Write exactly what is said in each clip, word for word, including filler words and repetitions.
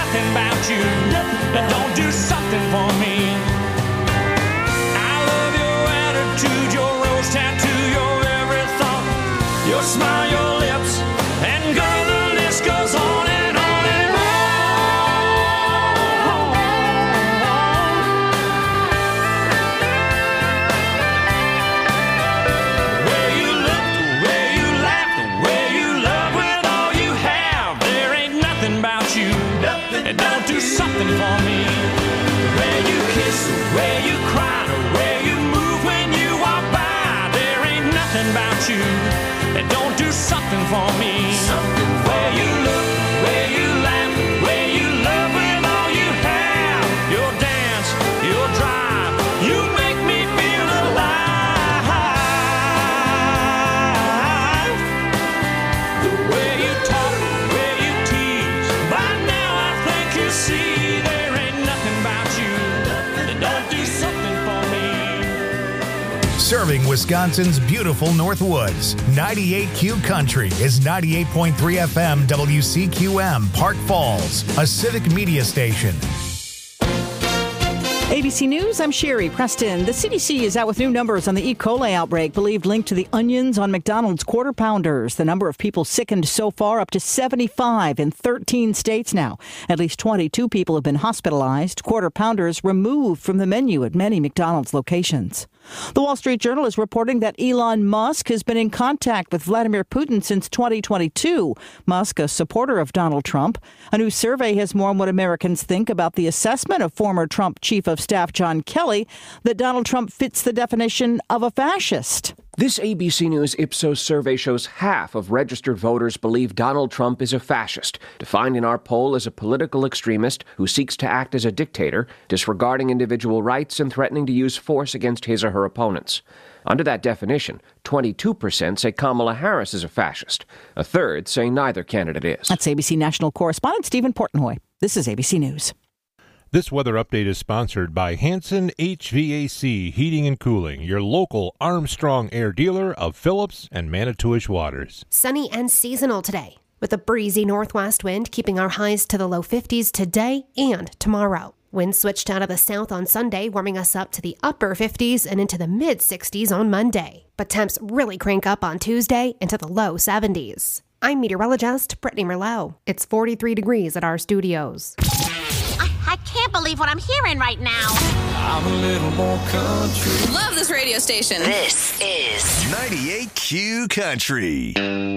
nothing about you that don't do something for me. I love your attitude, your rose tattoo, your every thought, your smile, your lips, and girl, the list goes on and on and on. The way you look, the way you laugh, the way you love with all you have, there ain't nothing about you that don't do something for me. The way you kiss, the way you cry, the way you move when you walk by, there ain't nothing about you that don't do something for me. Something for where you look, where you laugh, where you love with all you have, your dance, your drive, you make me feel alive. The way you talk, the way you tease, by now I think you see there ain't nothing about you that don't do something for me. Serving Wisconsin's beautiful Northwoods, ninety-eight Q Country is ninety-eight point three F M W C Q M, Park Falls, a civic media station. A B C News, I'm Sherry Preston. The C D C is out with new numbers on the E. coli outbreak, believed linked to the onions on McDonald's Quarter Pounders. The number of people sickened so far up to seventy-five in thirteen states now. At least twenty-two people have been hospitalized. Quarter Pounders removed from the menu at many McDonald's locations. The Wall Street Journal is reporting that Elon Musk has been in contact with Vladimir Putin since twenty twenty-two. Musk, a supporter of Donald Trump. A new survey has more on what Americans think about the assessment of former Trump Chief of Staff John Kelly that Donald Trump fits the definition of a fascist. This A B C News Ipsos survey shows half of registered voters believe Donald Trump is a fascist, defined in our poll as a political extremist who seeks to act as a dictator, disregarding individual rights and threatening to use force against his or her opponents. Under that definition, twenty-two percent say Kamala Harris is a fascist. A third say neither candidate is. That's A B C national correspondent Stephen Portnoy. This is A B C News. This weather update is sponsored by Hanson H V A C Heating and Cooling, your local Armstrong Air dealer of Phillips and Manitowish waters. Sunny and seasonal today, with a breezy northwest wind keeping our highs to the low fifties today and tomorrow. Winds switched out of the south on Sunday, warming us up to the upper fifties and into the mid-sixties on Monday. But temps really crank up on Tuesday into the low seventies. I'm meteorologist Brittany Merlot. It's forty-three degrees at our studios. I can't believe what I'm hearing right now. I'm a little more country. Love this radio station. This is ninety-eight Q Country.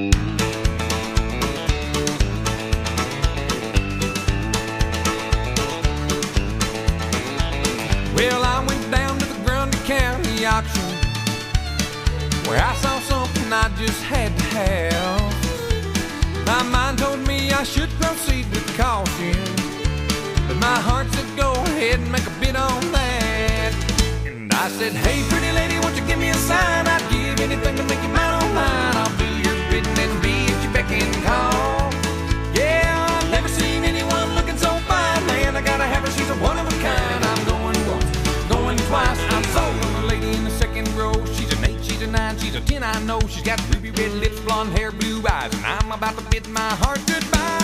Well, I went down to the Grundy County auction, where I saw something I just had to have. My mind told me I should proceed with caution, but my heart said go ahead and make a bid on that. And I said, hey, pretty lady, won't you give me a sign? I'd give anything to make you mine on mine. I'll do your bidding and be at your beck and call. Yeah, I've never seen anyone looking so fine. Man, I gotta have her, she's a one of a kind. I'm going once, going twice. I'm sold on the lady in the second row. She's an eight, she's a nine, she's a ten, I know. She's got ruby red lips, blonde hair, blue eyes, and I'm about to bid my heart goodbye.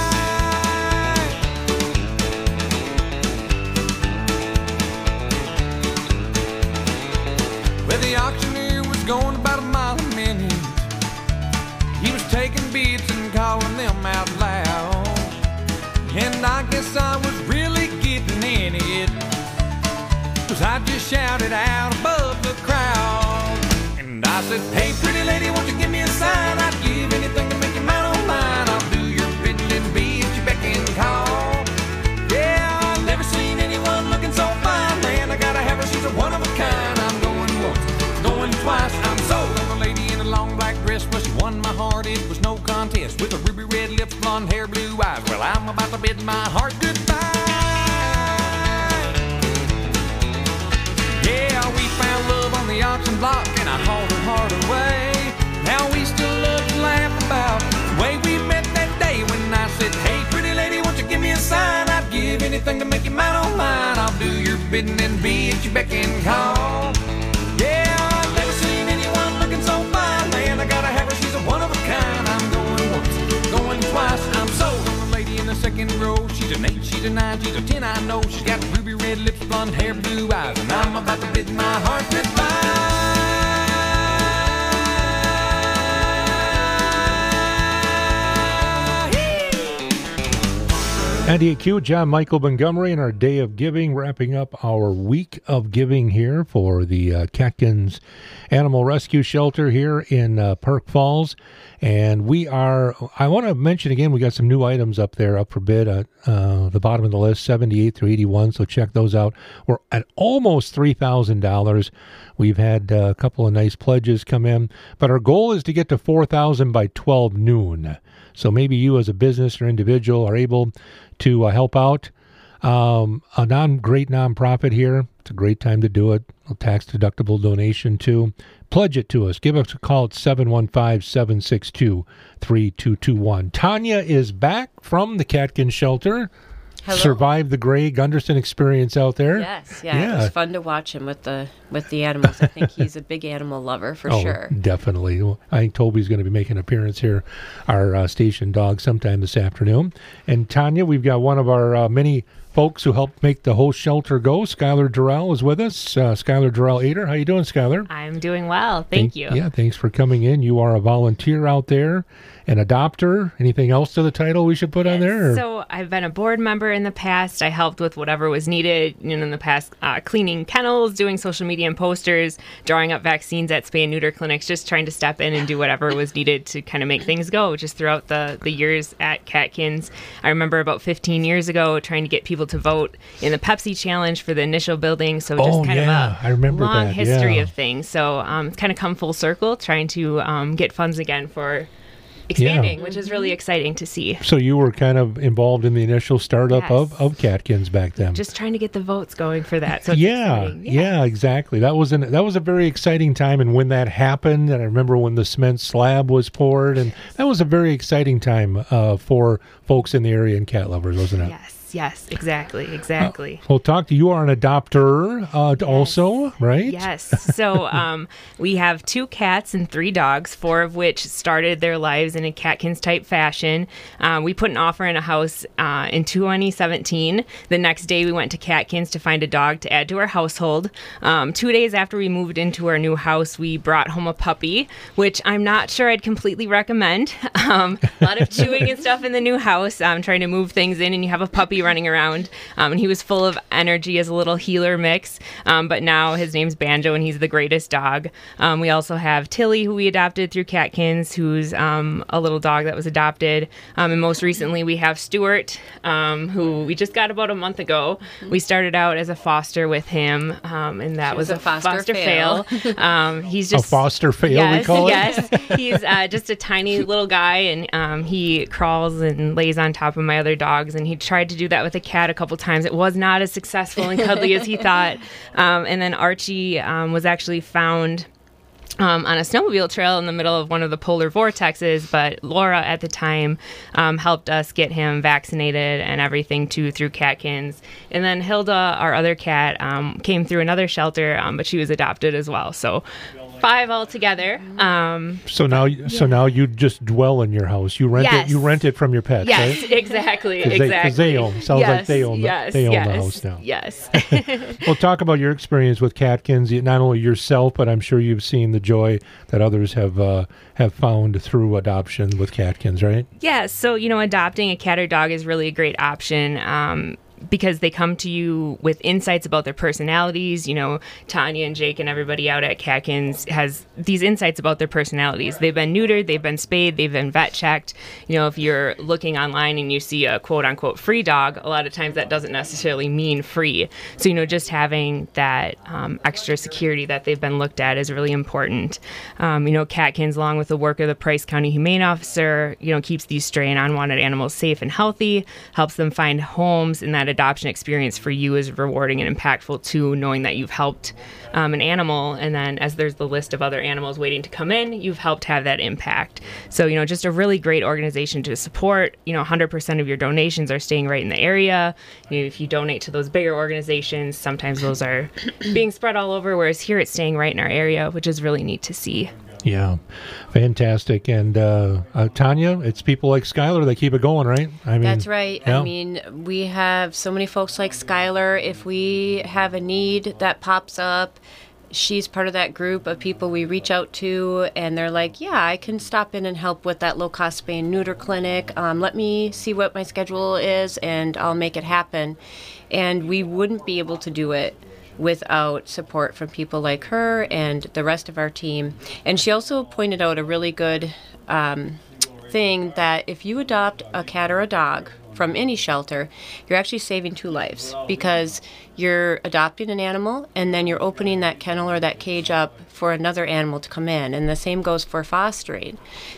Well, the auctioneer was going about a mile a minute. He was taking bids and calling them out loud. And I guess I was really getting in it, 'cause I just shouted out above the crowd. And I said, hey, pretty lady, won't you give me a sign? I'd give anything to make you mine on mine. I'll do your bidding and be at your beck and call. Yeah, I've never seen anyone looking so fine. Man, I gotta have her, she's a one of a kind. I'm going twice. I'm sold on the lady in a long black dress. Well, she won my heart, it was no contest. With her ruby red lips, blonde hair, blue eyes. Well, I'm about to bid my heart goodbye. Yeah, we found love on the auction block, and I hauled her heart away. Now we still love to laugh about the way we met that day when I said, hey, pretty lady, won't you give me a sign? I'd give anything to make you mine on mine. I'll do your bidding and be at your beck and call. Yeah, I've never seen anyone looking so fine. Man, I gotta have her, she's a one of a kind. I'm going once, going twice. I'm sold on the lady in the second row. rose. She's an eight, she's a nine, she's a ten, I know. She's got ruby red lips, blonde hair, blue eyes, and I'm about to bid my heart goodbye. ninety-eight Q, John Michael Montgomery, and our Day of Giving, wrapping up our week of giving here for the uh, Catkins Animal Rescue Shelter here in uh, Park Falls. And we are, I want to mention again, we got some new items up there up for bid at uh, the bottom of the list, seventy-eight through eighty-one, so check those out. We're at almost three thousand dollars. We've had uh, a couple of nice pledges come in, but our goal is to get to four thousand by twelve noon. So maybe you as a business or individual are able to uh, help out um, a non great nonprofit here. It's a great time to do it. A tax-deductible donation, too. Pledge it to us. Give us a call at seven one five, seven six two, three two two one. Tanya is back from the Catkins Shelter. Hello. Survived the Greg Gunderson experience out there. Yes, yeah, yeah. It was fun to watch him with the with the animals. I think he's a big animal lover for oh, sure. Definitely. I think Toby's going to be making an appearance here, our uh, station dog, sometime this afternoon. And Tanya, we've got one of our uh, many folks who helped make the whole shelter go. Skylar Durrell is with us. Uh, Skylar Durrell-Ader. How you doing, Skylar? I'm doing well. Thank, Thank you. Yeah, thanks for coming in. You are a volunteer out there, an adopter. Anything else to the title we should put yes. on there? Or? So I've been a board member in the past. I helped with whatever was needed you know, in the past, uh, cleaning kennels, doing social media and posters, drawing up vaccines at spay and neuter clinics, just trying to step in and do whatever was needed to kind of make things go just throughout the, the years at Catkins. I remember about fifteen years ago trying to get people to vote in the Pepsi Challenge for the initial building. So just oh, kind yeah. of a I remember long that. history yeah. of things. So um, it's kind of come full circle, trying to um, get funds again for expanding, yeah. which is really exciting to see. So you were kind of involved in the initial startup Yes. of, of Catkins back then. Just trying to get the votes going for that. So it's yeah, exciting. yeah, yeah, exactly. That was an that was a very exciting time, and when that happened, and I remember when the cement slab was poured, and that was a very exciting time uh, for folks in the area and cat lovers, wasn't it? Yes. Yes, exactly, exactly. Uh, well, talk to you are an adopter uh, yes. also, right? Yes. So um, we have two cats and three dogs, four of which started their lives in a Catkins type fashion. Uh, we put an offer in a house uh, in twenty seventeen. The next day, we went to Catkins to find a dog to add to our household. Um, two days after we moved into our new house, we brought home a puppy, which I'm not sure I'd completely recommend. Um, a lot of chewing and stuff in the new house. I'm trying to move things in, and you have a puppy running around, um, and he was full of energy as a little healer mix, um, but now his name's Banjo, and he's the greatest dog. Um, we also have Tilly, who we adopted through Catkins, who's um, a little dog that was adopted, um, and most recently we have Stuart, um, who we just got about a month ago. We started out as a foster with him, um, and that was, was a foster, foster fail. fail. Um, he's just a foster fail, yes, we call it? Yes, he's uh, just a tiny little guy, and um, he crawls and lays on top of my other dogs, and he tried to do that with a cat a couple times. It was not as successful and cuddly as he thought. Um, and then Archie um, was actually found Um, on a snowmobile trail in the middle of one of the polar vortexes, but Laura at the time um, helped us get him vaccinated and everything too through Catkins. And then Hilda, our other cat, um, came through another shelter, um, but she was adopted as well. So five altogether. Um, so now, yeah. so now you just dwell in your house. You rent yes. it. You rent it from your pets, yes, right? exactly, Cause exactly. Because they, they own. Sounds yes, like they own. The, yes, they own yes, the house now. Yes. Well, talk about your experience with Catkins. Not only yourself, but I'm sure you've seen the joy that others have uh, have found through adoption with Catkins, right? Yeah. So you know, adopting a cat or dog is really a great option. Um, because they come to you with insights about their personalities. You know, Tanya and Jake and everybody out at Catkins has these insights about their personalities. They've been neutered, they've been spayed, they've been vet checked. You know, if you're looking online and you see a quote unquote free dog, a lot of times that doesn't necessarily mean free. So, you know, just having that um, extra security that they've been looked at is really important. Um, you know, Catkins, along with the work of the Price County Humane Officer, you know, keeps these stray and unwanted animals safe and healthy, helps them find homes, and that adoption experience for you is rewarding and impactful too, knowing that you've helped um, an animal, and then as there's the list of other animals waiting to come in, you've helped have that impact. So, you know, just a really great organization to support. You know, one hundred percent of your donations are staying right in the area. You know, if you donate to those bigger organizations, sometimes those are being spread all over, whereas here it's staying right in our area, which is really neat to see. Yeah, fantastic. And uh, uh, Tanya, it's people like Skylar that keep it going, right? I mean, That's right. Yeah. I mean, we have so many folks like Skylar. If we have a need that pops up, she's part of that group of people we reach out to, and they're like, yeah, I can stop in and help with that low-cost spay and neuter clinic. Um, let me see what my schedule is, and I'll make it happen. And we wouldn't be able to do it without support from people like her and the rest of our team. And she also pointed out a really good um, thing, that if you adopt a cat or a dog from any shelter, you're actually saving two lives, because you're adopting an animal and then you're opening that kennel or that cage up for another animal to come in. And the same goes for fostering.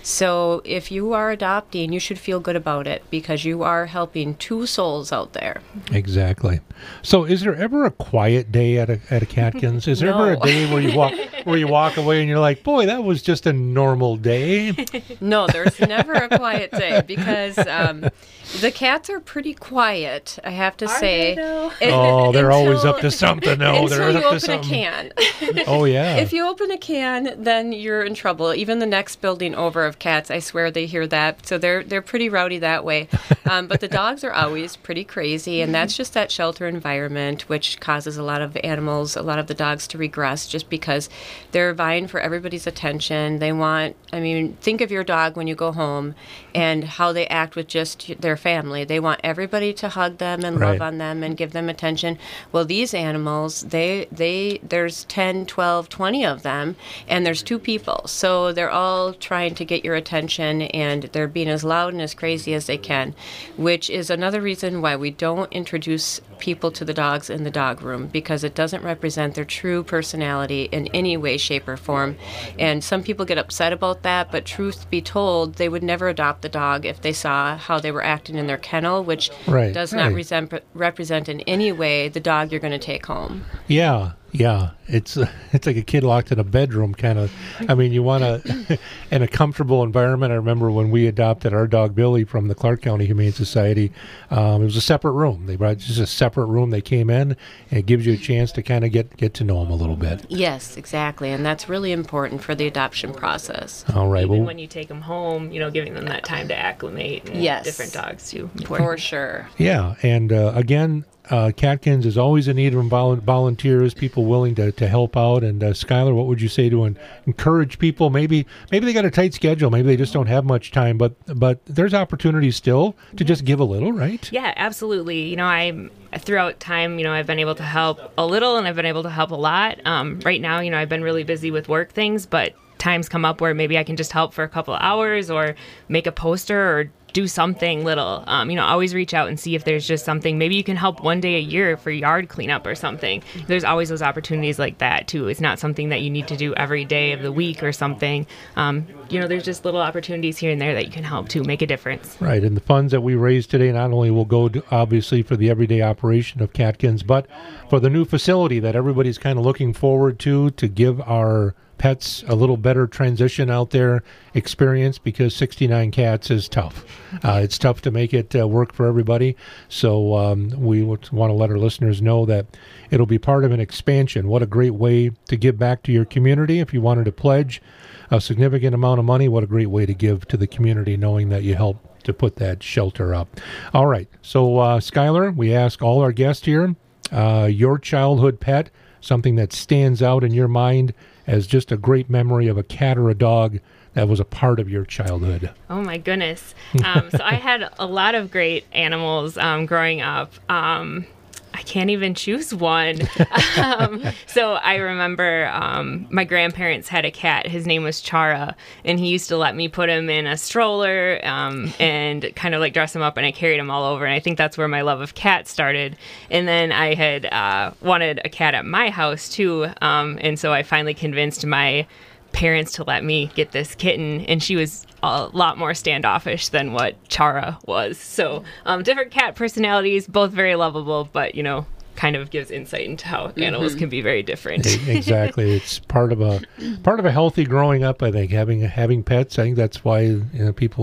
So if you are adopting, you should feel good about it, because you are helping two souls out there. Exactly. So is there ever a quiet day at a at a Catkins? Is there No. ever a day where you walk where you walk away and you're like, boy, that was just a normal day? No, there's never a quiet day, because um, the cats are pretty quiet, I have to say. It- Oh, they're until- always up to something. No, until they're you up to open something. a can. Oh, yeah. If you open a can, then you're in trouble. Even the next building over of cats, I swear they hear that. So they're they're pretty rowdy that way. Um, but the dogs are always pretty crazy, and that's just that shelter environment, which causes a lot of animals, a lot of the dogs to regress, just because they're vying for everybody's attention. They want, I mean, think of your dog when you go home and how they act with just their family. They want everybody to hug them and Right. love on them and give them attention. Well, these animals, they they there's ten, twelve, twenty of them, and there's two people. So they're all trying to get your attention, and they're being as loud and as crazy as they can, which is another reason why we don't introduce people to the dogs in the dog room, because it doesn't represent their true personality in any way, shape, or form. And some people get upset about that, but truth be told, they would never adopt the dog if they saw how they were acting in their kennel, which Right, does not right. resent, represent in any way the dog you're going to take home. Yeah, yeah. It's uh, it's like a kid locked in a bedroom, kind of. I mean, you want to, in a comfortable environment. I remember when we adopted our dog Billy from the Clark County Humane Society. Um, it was a separate room. They brought just a separate room. They came in, and it gives you a chance to kind of get get to know them a little bit. Yes, exactly. And that's really important for the adoption process. All right. Even Well, when you take them home, you know, giving them that time to acclimate. And Yes. different dogs too. For sure. yeah, and uh, again. Uh, Catkins is always in need of vol- volunteers, people willing to, to help out. And uh, Skylar, what would you say to en- encourage people? Maybe maybe they got a tight schedule, maybe they just don't have much time, but but there's opportunities still to just give a little, right? Yeah, absolutely. You know, I throughout time, you know, I've been able to help a little, and I've been able to help a lot. Um, right now, you know, I've been really busy with work things, but times come up where maybe I can just help for a couple of hours, or make a poster, or do something little. Um, you know, always reach out and see if there's just something. Maybe you can help one day a year for yard cleanup or something. There's always those opportunities like that too. It's not something that you need to do every day of the week or something. Um, you know, there's just little opportunities here and there that you can help to make a difference. Right, and the funds that we raise today not only will go to, obviously for the everyday operation of Catkins, but for the new facility that everybody's kind of looking forward to, to give our pets a little better transition out there experience, because sixty-nine cats is tough. Uh, it's tough to make it uh, work for everybody. So um, we want to let our listeners know that it'll be part of an expansion. What a great way to give back to your community. If you wanted to pledge a significant amount of money, what a great way to give to the community, knowing that you help to put that shelter up. All right. So, uh, Skylar, we ask all our guests here, uh, your childhood pet, something that stands out in your mind as just a great memory of a cat or a dog that was a part of your childhood. Oh my goodness. Um, so I had a lot of great animals um, growing up. Um, I can't even choose one. um, so I remember um, my grandparents had a cat. His name was Chara, and he used to let me put him in a stroller um, and kind of like dress him up, and I carried him all over. And I think that's where my love of cats started. And then I had uh, wanted a cat at my house too, um, and so I finally convinced my parents to let me get this kitten, and she was a lot more standoffish than what Chara was. So um, different cat personalities, both very lovable, but you know, kind of gives insight into how animals Mm-hmm. can be very different. Exactly. It's part of a part of a healthy growing up, I think, having having pets. I think that's why, you know, people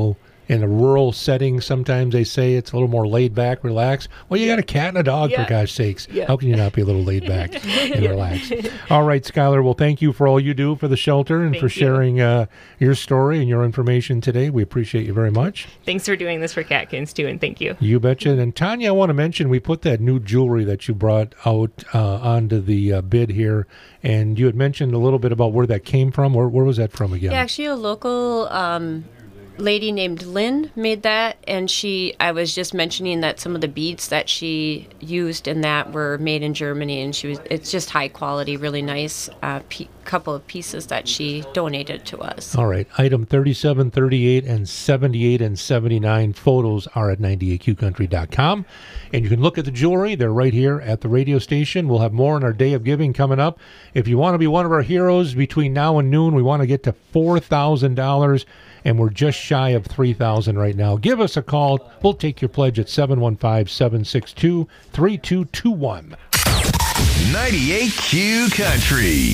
in a rural setting, sometimes they say it's a little more laid back, relaxed. Well, you got a cat and a dog, Yeah. for gosh sakes. Yeah. How can you not be a little laid back and relaxed? All right, Skylar, well, thank you for all you do for the shelter and Thank for you. sharing uh, your story and your information today. We appreciate you very much. Thanks for doing this for Catkins, too, and thank you. You betcha. And Tanya, I want to mention we put that new jewelry that you brought out uh, onto the uh, bid here, and you had mentioned a little bit about where that came from. Where, where was that from again? Yeah, actually, a local um, lady named Lynn made that, and she. I was just mentioning that some of the beads that she used in that were made in Germany, and she was. It's just high quality, really nice. Uh, pe- couple of pieces that she donated to us. All right. Item thirty-seven, thirty-eight, and seventy-eight and seventy-nine photos are at ninety-eight q country dot com. And you can look at the jewelry. They're right here at the radio station. We'll have more on our Day of Giving coming up. If you want to be one of our heroes between now and noon, we want to get to four thousand dollars, and we're just shy of three thousand dollars right now. Give us a call. We'll take your pledge at seven one five, seven six two, three two two one. ninety-eight Q Country.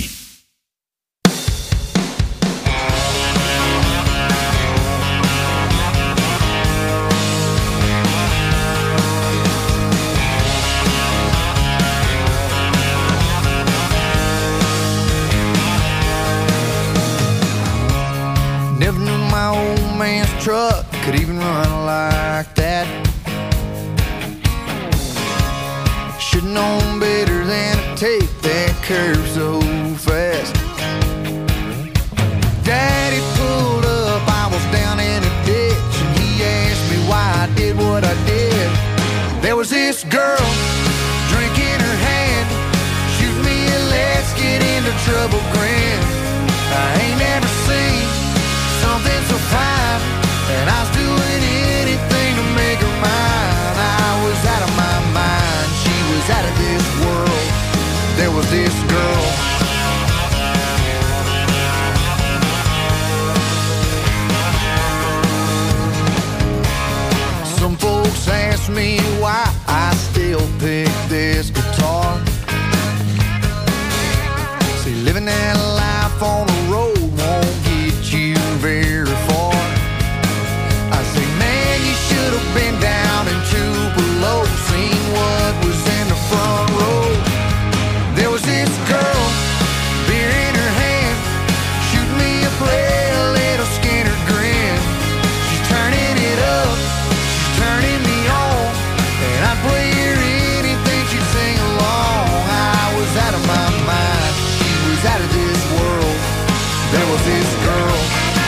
Never knew my old man's truck could even run like that. Should've known better than to take that curve so fast. Daddy pulled up, I was down in a ditch, and he asked me why I did what I did. There was this girl, drink in her hand, shoot me a let's get into trouble grin. I ain't never seen something so fine, and I was doing anything to make her mine. I was out of my mind, she was out of this world. There was this girl. Some folks ask me why I still pick this guitar. See, living that life on the road won't get you very far. I say, man, you should have been down in Tupelo, seen what was in the front row. There was this girl, beer in her hand, shoot me a play, a little Skinner grin. She's turning it up, she's turning me on, and I'd play her anything, she'd sing along. I was out of my mind, she was out of this world. There was this girl.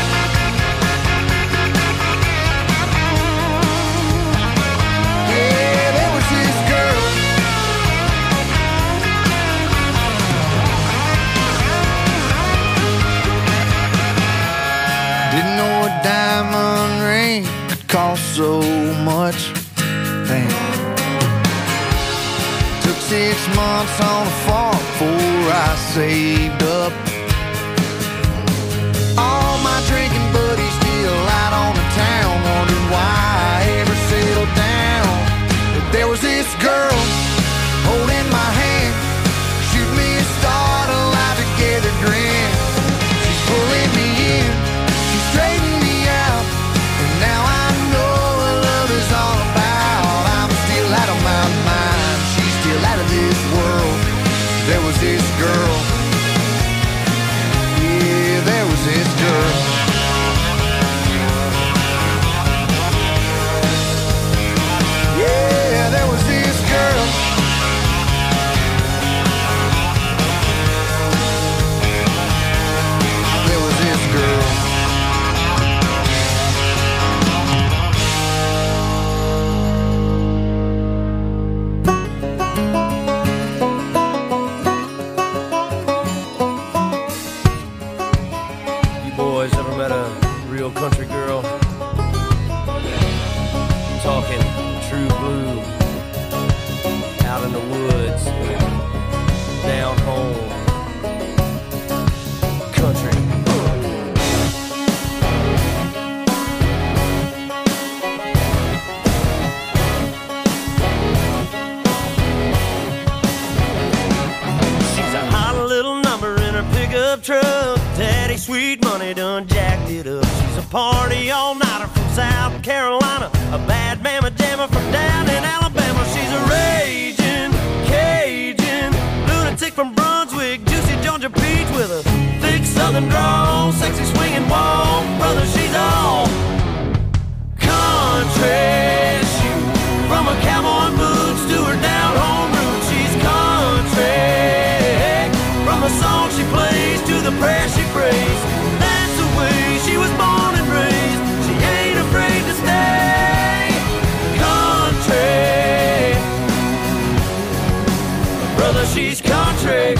Yeah, there was this girl. Didn't know a diamond ring could cost so much. Damn. Took six months on a farm before I saved up. All my drinking buddies still out on the town, wondering why I ever settled down. But there was this girl holding my hand, shoot me a start, a life together grin. She's pulling me in, she's straightening me out, and now I know what love is all about. I'm still out of my mind, she's still out of this world. There was this girl. Yeah, there was this girl. Yeah, there was this girl. There was this girl. You boys ever met a real country girl? Talking true blue, out in the woods, down home, country. She's a hot little number in her pickup truck. Daddy sweet money done jacked it up. She's a party all nighter from South Carolina, a bad mamma jamma from down in Alabama. She's a raging Cajun lunatic from Brunswick, juicy Georgia peach with a thick southern drawl, sexy swinging walk. Brother, she's all country. She, from her cowboy boots to her down home roots, she's country. From the song she plays to the prayer she prays, that's the way she was born and raised. She ain't afraid to stay country. Brother, she's country.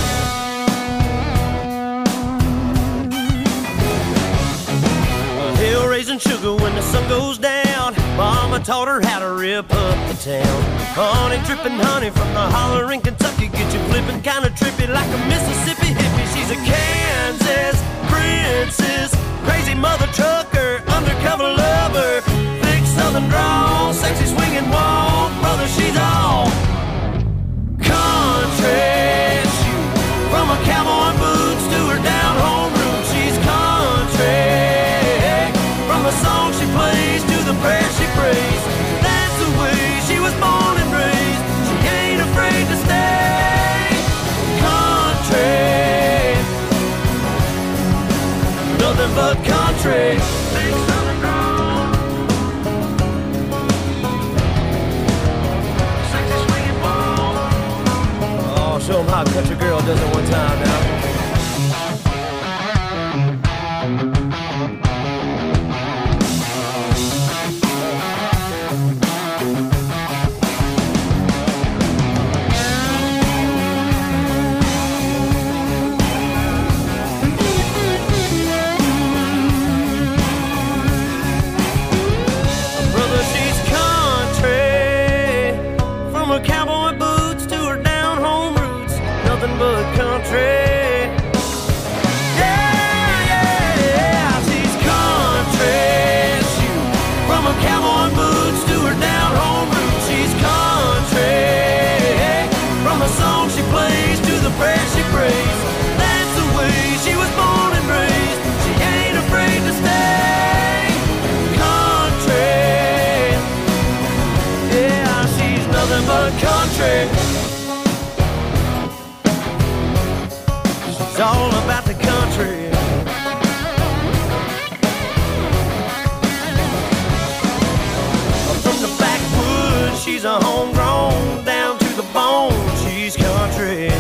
Hill raising sugar when the sun goes down. Mama taught her how to rip up the town. Honey dripping honey from the holler in Kentucky, get you flipping kinda trippy like a Mississippi hippie. She's a Kansas princess, crazy mother trucker, undercover lover, thick southern drawl, sexy swinging walk. Brother, she's all country. She, from her cowboy boots to her down home roots, she's country. From the song she plays to the prayer she prays, that's the way she was born and raised. She ain't afraid to stay country. Nothing but country. Oh, show them how a country girl does it one time now. Cowboy boots to her down home roots, nothing but country. Yeah, yeah, yeah, she's country. She, from her cowboy boots to her down home roots, she's country. From the song she plays to the prayer she prays, that's the way she was born and raised. She ain't afraid to stay country. Yeah, she's nothing but country. She's all about the country. From the backwoods, she's a homegrown, down to the bone, she's country.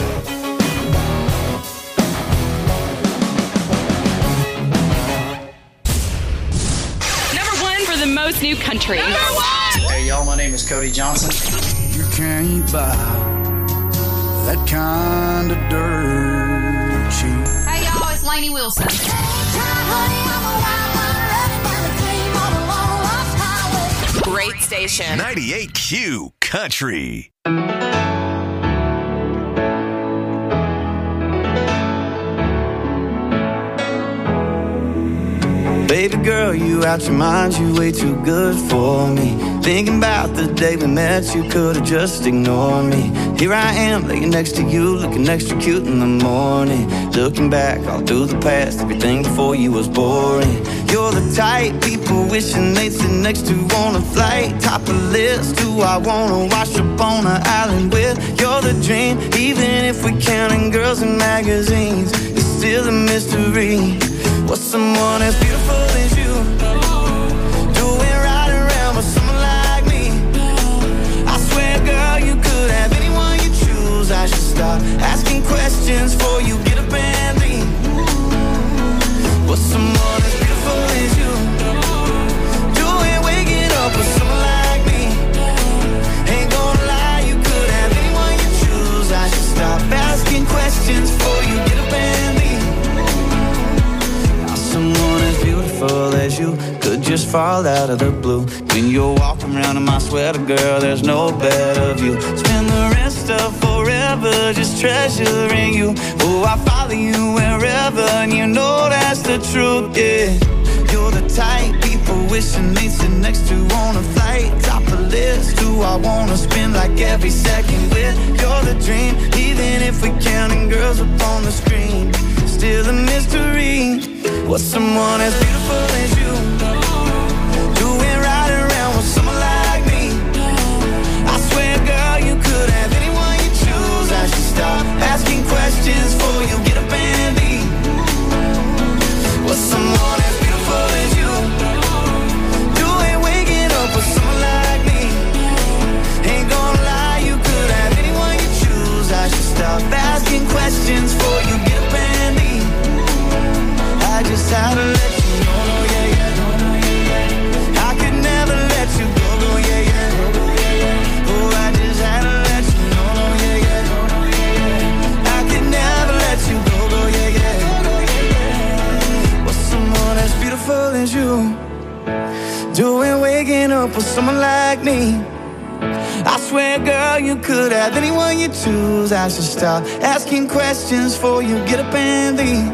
Number one for the most new country. Number one! Hey y'all, my name is Cody Johnson. You can't buy that kind of dirt cheap. Hey y'all, it's Lainey Wilson. Great station. ninety-eight Q Country. Baby girl, you out your mind, you way too good for me. Thinking about the day we met, you could've just ignored me. Here I am, laying next to you, looking extra cute in the morning. Looking back all through the past, everything before you was boring. You're the type people wishing they'd sit next to on a flight. Top of the list, who I wanna wash up on an island with. You're the dream, even if we're counting girls in magazines, it's still a mystery. What's someone as beautiful as you doing right around with someone like me? I swear, girl, you could have anyone you choose. I should stop asking questions before you get up and leave. What's someone as beautiful as you doing, waking up with someone like me? Ain't gonna lie, you could have anyone you choose. I should stop asking questions before you get up and leave. Someone as beautiful as you could just fall out of the blue. When you're walking around in my sweater, girl, there's no better view. Spend the rest of forever just treasuring you. Oh, I follow you wherever, and you know that's the truth, yeah. You're the type people wishing they'd sit next to on a flight. Top of the list, who I wanna spend like every second with. You're the dream, even if we're counting girls up on the screen, still a mystery. What's someone as beautiful as you doing for someone like me. I swear, girl, you could have anyone you choose. I should stop asking questions before you get up and leave.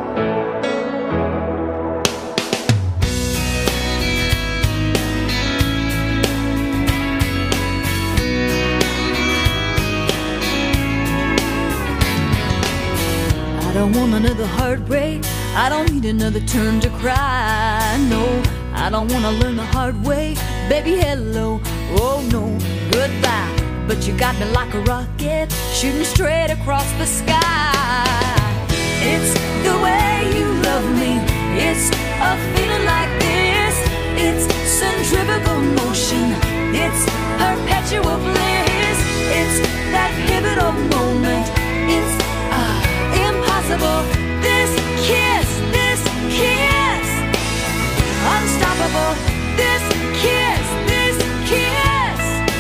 I don't want another heartbreak. I don't need another turn to cry. No, I don't want to learn the hard way. Baby, hello, oh no, goodbye. But you got me like a rocket, shooting straight across the sky. It's the way you love me. It's a feeling like this. It's centrifugal motion. It's perpetual bliss. It's that pivotal moment. It's uh, impossible. This kiss, this kiss, unstoppable. This kiss, this kiss.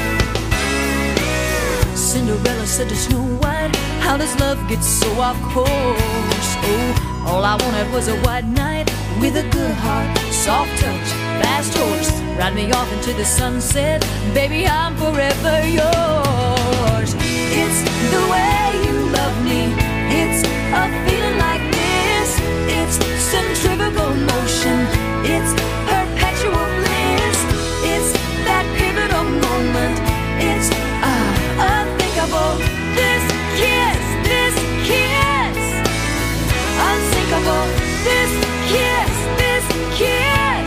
Cinderella said to Snow White, how does love get so off course? Oh, all I wanted was a white knight with a good heart, soft touch, fast horse. Ride me off into the sunset, baby, I'm forever yours. It's the way you love me. It's a feeling like this. It's centrifugal motion. It's perpetual bliss. It's that pivotal moment. It's uh, unthinkable. This kiss, this kiss, unsinkable. This kiss, this kiss.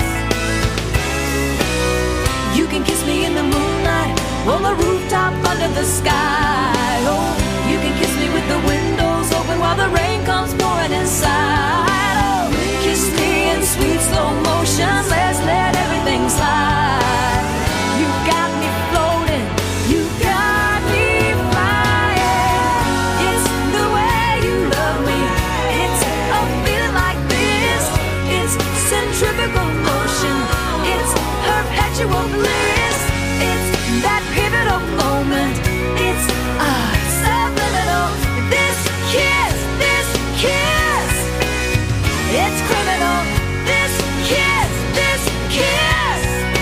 You can kiss me in the moonlight, on the rooftop under the sky. Oh, you can kiss me with the windows open while the rain comes pouring inside. Oh, kiss me in sweet slow motion. Let's let everything slide. You got me floating. You got me flying. It's the way you love me. It's a feeling like this. It's centrifugal motion. It's perpetual bliss. It's that pivotal moment. It's uh, subliminal. This kiss, this kiss, it's criminal. This kiss, this kiss,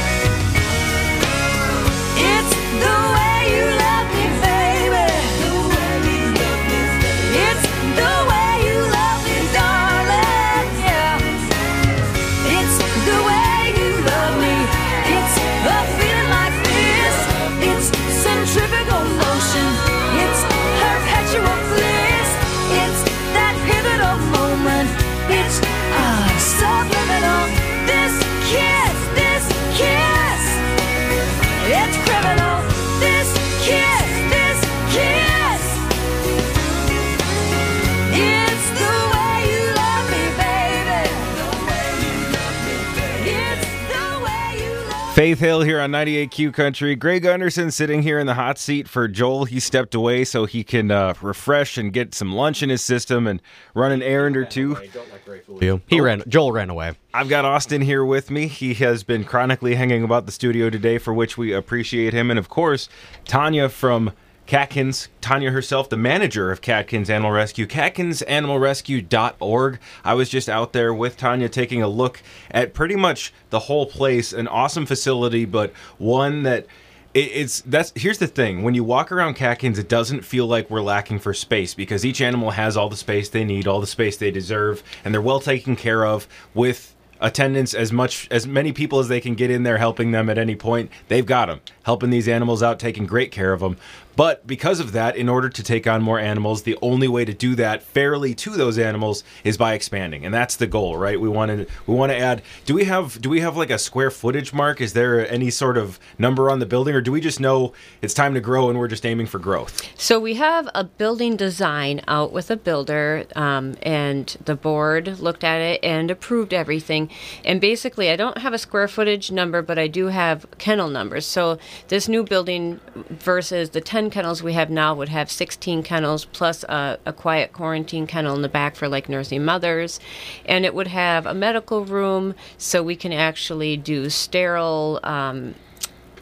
it's the way you love me, baby. It's the way you love me, darling. Yeah, it's the way you love me. It's a feeling like this. It's centrifugal motion. It's perpetual bliss. It's that pivotal moment. It's ah uh, subliminal. This kiss, this kiss, it's criminal. This kiss, this kiss, it's the way you love me, baby. It's the way you love me. Faith Hill here on ninety-eight Q Country. Greg Anderson sitting here in the hot seat for Joel. He stepped away so he can uh, refresh and get some lunch in his system and run an errand or two. You. He ran. Joel ran away. I've got Austin here with me. He has been chronically hanging about the studio today, for which we appreciate him. And of course, Tanya from Catkins, Tanya herself, the manager of Catkins Animal Rescue, catkins animal rescue dot org. I was just out there with Tanya taking a look at pretty much the whole place. An awesome facility, but one that it, it's that's here's the thing. When you walk around Catkins, it doesn't feel like we're lacking for space, because each animal has all the space they need, all the space they deserve, and they're well taken care of with attendance, as much as many people as they can get in there helping them at any point. They've got them helping these animals out, taking great care of them. But because of that, in order to take on more animals, the only way to do that fairly to those animals is by expanding, and that's the goal, right? We want to we want to add. Do we have do we have like a square footage mark? Is there any sort of number on the building, or do we just know it's time to grow and we're just aiming for growth? So we have a building design out with a builder, um, and the board looked at it and approved everything. And basically, I don't have a square footage number, but I do have kennel numbers. So this new building versus the ten kennels we have now would have sixteen kennels plus a, a quiet quarantine kennel in the back for like nursing mothers, and it would have a medical room so we can actually do sterile um,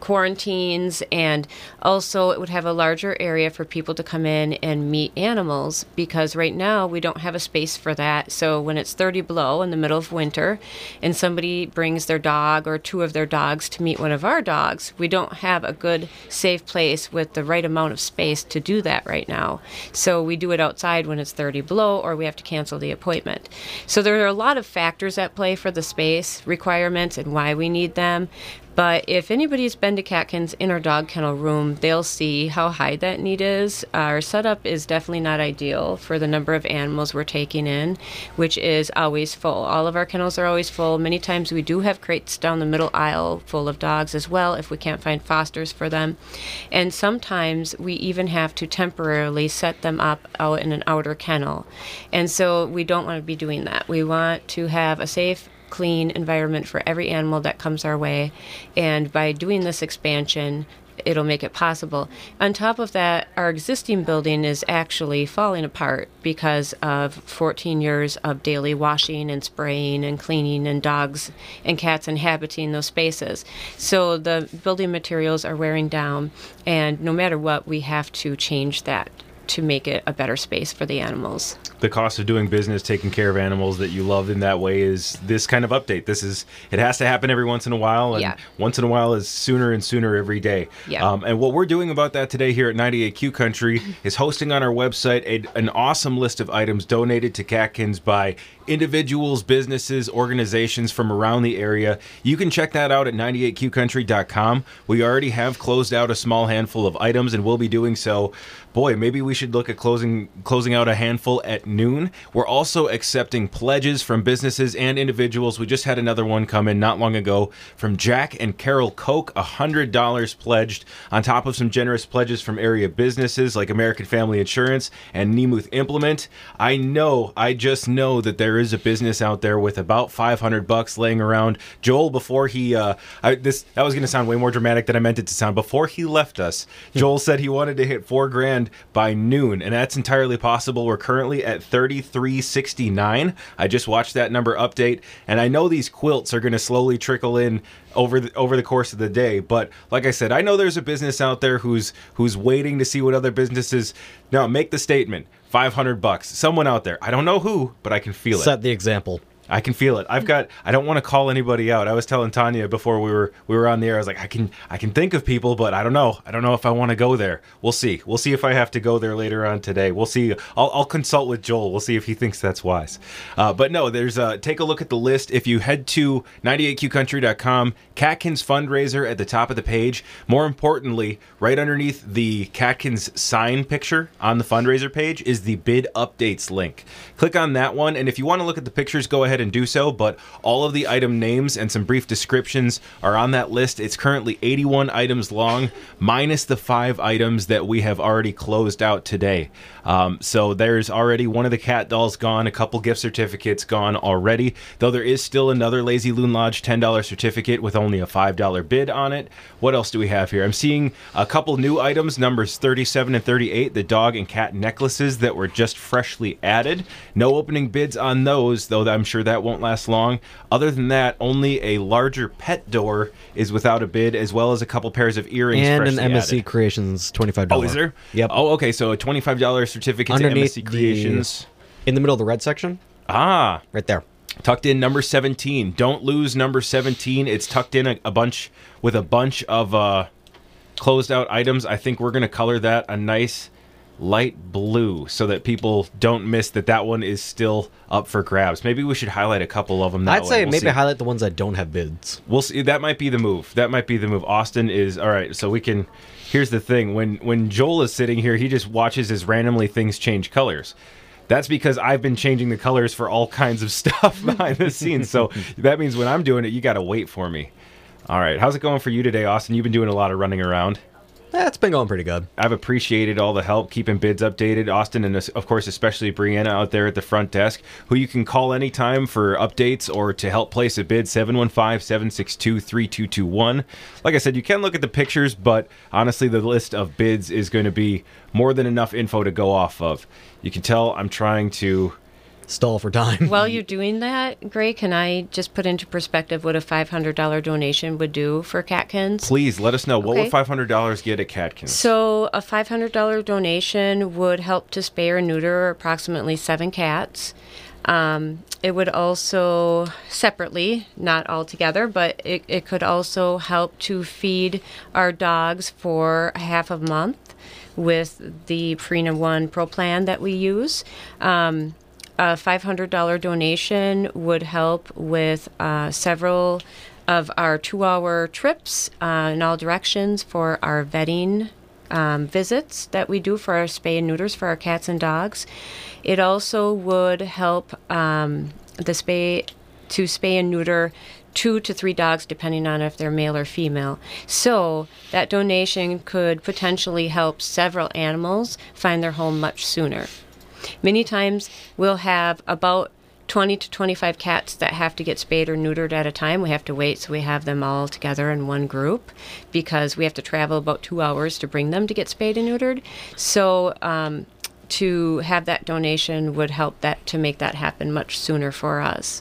quarantines, and also it would have a larger area for people to come in and meet animals, because right now we don't have a space for that. So when it's thirty below in the middle of winter and somebody brings their dog or two of their dogs to meet one of our dogs, we don't have a good safe place with the right amount of space to do that right now. So we do it outside when it's thirty below, or we have to cancel the appointment. So there are a lot of factors at play for the space requirements and why we need them. But if anybody's been to Catkins in our dog kennel room, they'll see how high that need is. Our setup is definitely not ideal for the number of animals we're taking in, which is always full. All of our kennels are always full. Many times we do have crates down the middle aisle full of dogs as well if we can't find fosters for them. And sometimes we even have to temporarily set them up out in an outer kennel. And so we don't want to be doing that. We want to have a safe, clean environment for every animal that comes our way, and by doing this expansion, it'll make it possible. On top of that, our existing building is actually falling apart because of fourteen years of daily washing and spraying and cleaning and dogs and cats inhabiting those spaces. So the building materials are wearing down, and no matter what, we have to change that to make it a better space for the animals. The cost of doing business, taking care of animals that you love in that way, is this kind of update. This is, it has to happen every once in a while, and yeah. once in a while is sooner and sooner every day. Yeah. Um, and what we're doing about that today here at ninety-eight Q Country is hosting on our website a, an awesome list of items donated to Catkins by individuals, businesses, organizations from around the area. You can check that out at ninety-eight Q country dot com. We already have closed out a small handful of items, and we'll be doing so. Boy, maybe we should look at closing closing out a handful at noon. We're also accepting pledges from businesses and individuals. We just had another one come in not long ago from Jack and Carol Koch, one hundred dollars pledged, on top of some generous pledges from area businesses like American Family Insurance and Nemuth Implement. I know, I just know that there is a business out there with about five hundred bucks laying around. Joel, before he, uh, I, this that was going to sound way more dramatic than I meant it to sound. Before he left us, Joel said he wanted to hit four grand by noon, and that's entirely possible. We're currently at thirty-three sixty-nine. I just watched that number update, and I know these quilts are going to slowly trickle in over the over the course of the day. But like I said, I know there's a business out there who's who's waiting to see what other businesses. Now, make the statement: five hundred bucks. Someone out there. I don't know who, but I can feel it. Set the example. I can feel it. I've got. I don't want to call anybody out. I was telling Tanya before we were we were on the air. I was like, I can I can think of people, but I don't know. I don't know if I want to go there. We'll see. We'll see if I have to go there later on today. We'll see. I'll, I'll consult with Joel. We'll see if he thinks that's wise. Uh, but no, there's. Uh, take a look at the list. If you head to ninety-eight Q country dot com, Catkins fundraiser at the top of the page. More importantly, right underneath the Catkins sign picture on the fundraiser page is the bid updates link. Click on that one, and if you want to look at the pictures, go ahead and do so. But all of the item names and some brief descriptions are on that list. It's currently eighty-one items long, minus the five items that we have already closed out today. Um, so there's already one of the cat dolls gone, a couple gift certificates gone already, though there is still another Lazy Loon Lodge ten dollars certificate with only a five dollars bid on it. What else do we have here? I'm seeing a couple new items, numbers thirty-seven and thirty-eight, the dog and cat necklaces that were just freshly added. No opening bids on those, though I'm sure that won't last long. Other than that, only a larger pet door is without a bid, as well as a couple pairs of earrings and freshly an M S C added. Creations twenty-five dollars. Oh, is there? Yep. Oh, okay, so a twenty-five dollars certificate to M S C Creations. The, in the middle of the red section. Ah. Right there. Tucked in number seventeen. Don't lose number seventeen. It's tucked in a, a bunch with a bunch of uh, closed out items. I think we're going to color that a nice light blue so that people don't miss that that one is still up for grabs. Maybe we should highlight a couple of them that I'd way. say We'll maybe see. highlight the ones that don't have bids. We'll see. That might be the move. That might be the move. Austin is all right. So we can. Here's the thing. When when Joel is sitting here, he just watches as randomly things change colors. That's because I've been changing the colors for all kinds of stuff behind the scenes. So that means when I'm doing it, you got to wait for me. All right. How's it going for you today, Austin? You've been doing a lot of running around. Yeah, it's been going pretty good. I've appreciated all the help keeping bids updated. Austin and, of course, especially Brianna out there at the front desk, who you can call anytime for updates or to help place a bid, seven one five, seven six two, three two two one. Like I said, you can look at the pictures, but honestly, the list of bids is going to be more than enough info to go off of. You can tell I'm trying to stall for time. While you're doing that, Gray, can I just put into perspective what a five hundred dollars donation would do for Catkins? Please let us know. What Okay. would five hundred dollars get at Catkins? So a five hundred dollars donation would help to spay or neuter approximately seven cats. Um, it would also, separately, not all together, but it, it could also help to feed our dogs for half a month with the Purina One Pro Plan that we use. Um, a five hundred dollars donation would help with uh, several of our two-hour trips uh, in all directions for our vetting um, visits that we do for our spay and neuters for our cats and dogs. It also would help um, the spay to spay and neuter two to three dogs, depending on if they're male or female. So that donation could potentially help several animals find their home much sooner. Many times we'll have about twenty to twenty-five cats that have to get spayed or neutered at a time. We have to wait so we have them all together in one group because we have to travel about two hours to bring them to get spayed and neutered. So um, to have that donation would help that to make that happen much sooner for us.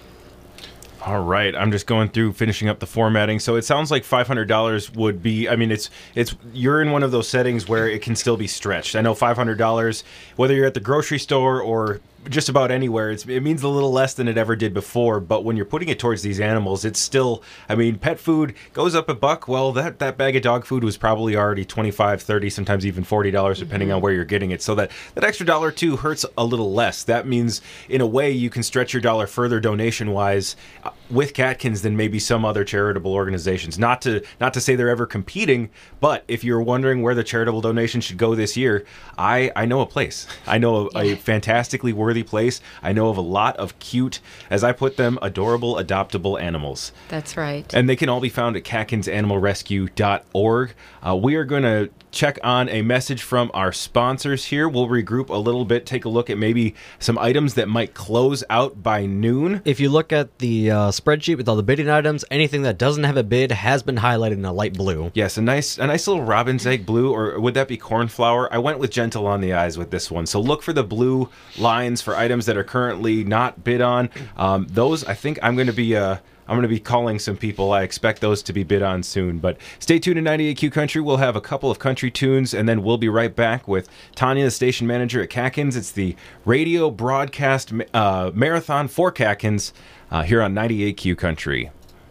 All right, I'm just going through finishing up the formatting. So it sounds like five hundred dollars would be, I mean, it's it's you're in one of those settings where it can still be stretched. I know five hundred dollars, whether you're at the grocery store or just about anywhere, it's, it means a little less than it ever did before. But when you're putting it towards these animals, it's still, I mean, pet food goes up a buck. Well, that, that bag of dog food was probably already twenty-five, thirty, sometimes even forty dollars, depending Mm-hmm. on where you're getting it. So that, that extra dollar or two hurts a little less. That means, in a way, you can stretch your dollar further donation-wise uh, with Catkins than maybe some other charitable organizations. Not to not to say they're ever competing, but if you're wondering where the charitable donation should go this year, I, I know a place. I know a, a fantastically worthy place. I know of a lot of cute, as I put them, adorable, adoptable animals. That's right. And they can all be found at catkins animal rescue dot org. Uh, we are going to check on a message from our sponsors here. We'll regroup a little bit, take a look at maybe some items that might close out by noon. If you look at the uh, spreadsheet with all the bidding items, anything that doesn't have a bid has been highlighted in a light blue. Yes, a nice a nice little robin's egg blue, or would that be cornflower? I went with gentle on the eyes with this one. So look for the blue lines for items that are currently not bid on. Um, those, I think I'm going to be... Uh, I'm going to be calling some people. I expect those to be bid on soon. But stay tuned to ninety-eight Q Country. We'll have a couple of country tunes, and then we'll be right back with Tanya, the station manager at Catkins. It's the radio broadcast uh, marathon for Catkins uh, here on ninety-eight Q Country.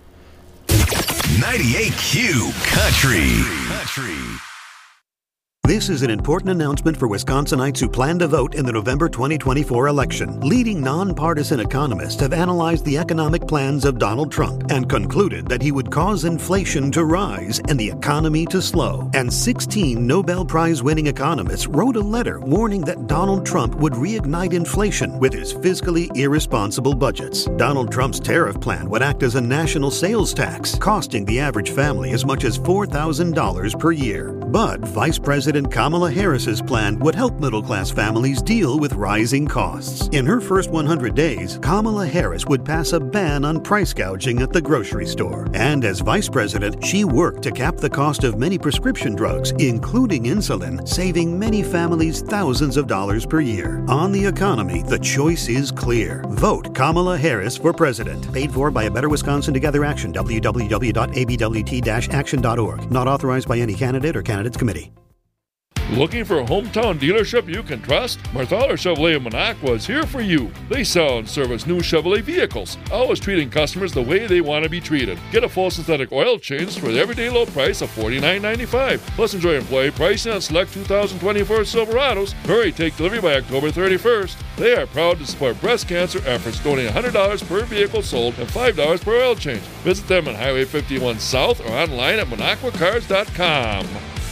ninety-eight Q Country. Country. This is an important announcement for Wisconsinites who plan to vote in the November twenty twenty-four election. Leading nonpartisan economists have analyzed the economic plans of Donald Trump and concluded that he would cause inflation to rise and the economy to slow. And sixteen Nobel Prize-winning economists wrote a letter warning that Donald Trump would reignite inflation with his fiscally irresponsible budgets. Donald Trump's tariff plan would act as a national sales tax, costing the average family as much as four thousand dollars per year. But Vice President Kamala Harris's plan would help middle-class families deal with rising costs. In her first one hundred days, Kamala Harris would pass a ban on price gouging at the grocery store. And as vice president, she worked to cap the cost of many prescription drugs, including insulin, saving many families thousands of dollars per year. On the economy, the choice is clear. Vote Kamala Harris for president. Paid for by a Better Wisconsin Together Action, w w w dot a b w t dash action dot org. Not authorized by any candidate or candidates committee. Looking for a hometown dealership you can trust? Marthaler Chevrolet of Minocqua is here for you. They sell and service new Chevrolet vehicles, always treating customers the way they want to be treated. Get a full synthetic oil change for the everyday low price of forty-nine ninety-five. Plus enjoy employee pricing on select two thousand twenty-four Silverados. Hurry, take delivery by October thirty-first. They are proud to support breast cancer efforts, donating one hundred dollars per vehicle sold and five dollars per oil change. Visit them on Highway fifty-one South or online at minocqua cars dot com.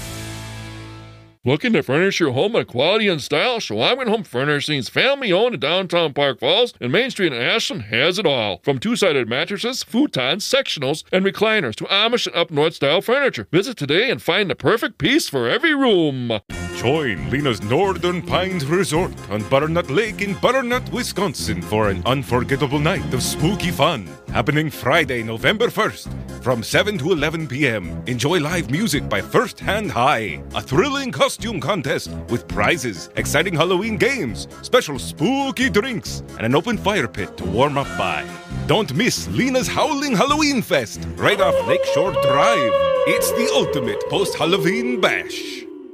Looking to furnish your home in quality and style? Schwabman Home Furnishings, family-owned in downtown Park Falls and Main Street in Ashland, has it all. From two-sided mattresses, futons, sectionals, and recliners to Amish and up-north-style furniture. Visit today and find the perfect piece for every room. Join Lena's Northern Pines Resort on Butternut Lake in Butternut, Wisconsin for an unforgettable night of spooky fun happening Friday, November first. from seven to eleven p.m. Enjoy live music by First Hand High, a thrilling costume contest with prizes, exciting Halloween games, special spooky drinks, and an open fire pit to warm up by. Don't miss Lena's Howling Halloween Fest right off Lakeshore Drive. It's the ultimate post-Halloween bash.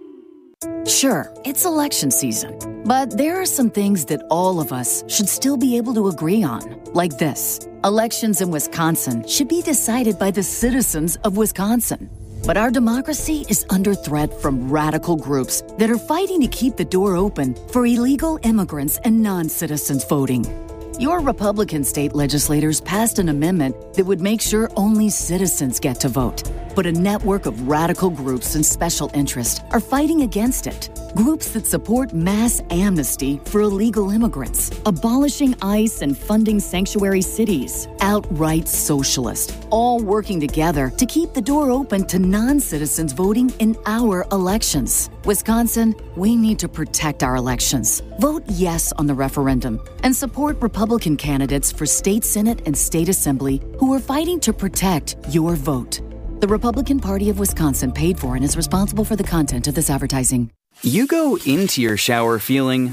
Sure, it's election season, but there are some things that all of us should still be able to agree on, like this. Elections in Wisconsin should be decided by the citizens of Wisconsin. But our democracy is under threat from radical groups that are fighting to keep the door open for illegal immigrants and non-citizens voting. Your Republican state legislators passed an amendment that would make sure only citizens get to vote. But a network of radical groups and special interests are fighting against it. Groups that support mass amnesty for illegal immigrants, abolishing ICE and funding sanctuary cities, outright socialist, all working together to keep the door open to non-citizens voting in our elections. Wisconsin, we need to protect our elections. Vote yes on the referendum and support Republican candidates for state Senate and state assembly who are fighting to protect your vote. The Republican Party of Wisconsin paid for and is responsible for the content of this advertising. You go into your shower feeling,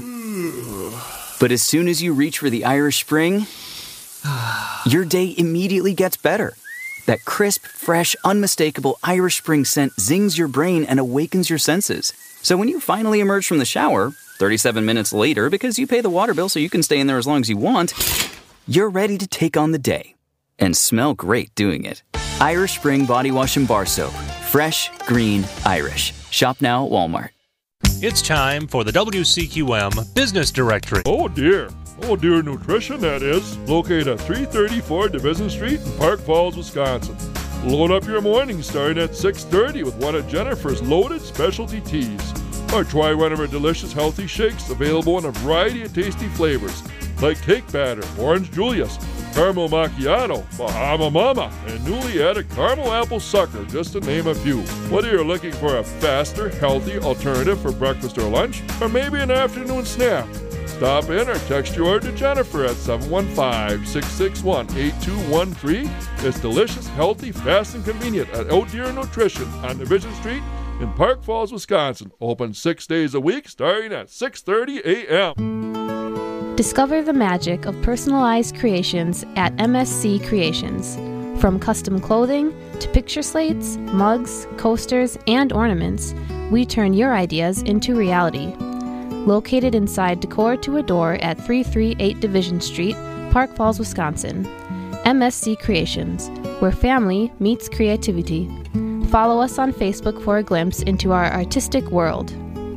but as soon as you reach for the Irish Spring, your day immediately gets better. That crisp, fresh, unmistakable Irish Spring scent zings your brain and awakens your senses. So when you finally emerge from the shower, thirty-seven minutes later, because you pay the water bill so you can stay in there as long as you want, you're ready to take on the day and smell great doing it. Irish Spring Body Wash and Bar Soap. Fresh, green, Irish. Shop now at Walmart. It's time for the W C Q M Business Directory. Oh dear. Oh dear Nutrition, that is. Located at three thirty-four Division Street in Park Falls, Wisconsin. Load up your morning starting at six thirty with one of Jennifer's loaded specialty teas. Or try one of her delicious healthy shakes available in a variety of tasty flavors like cake batter, orange Julius, caramel macchiato, Bahama Mama, and newly added caramel apple sucker, just to name a few. Whether you're looking for a faster, healthy alternative for breakfast or lunch, or maybe an afternoon snack, stop in or text your order to Jennifer at seven one five, six six one, eight two one three. It's delicious, healthy, fast, and convenient at Oh Dear Nutrition on Division Street in Park Falls, Wisconsin. Open six days a week starting at six thirty a.m. Discover the magic of personalized creations at M S C Creations. From custom clothing to picture slates, mugs, coasters, and ornaments, we turn your ideas into reality. Located inside Decor to Adore at three thirty-eight Division Street, Park Falls, Wisconsin. M S C Creations, where family meets creativity. Follow us on Facebook for a glimpse into our artistic world.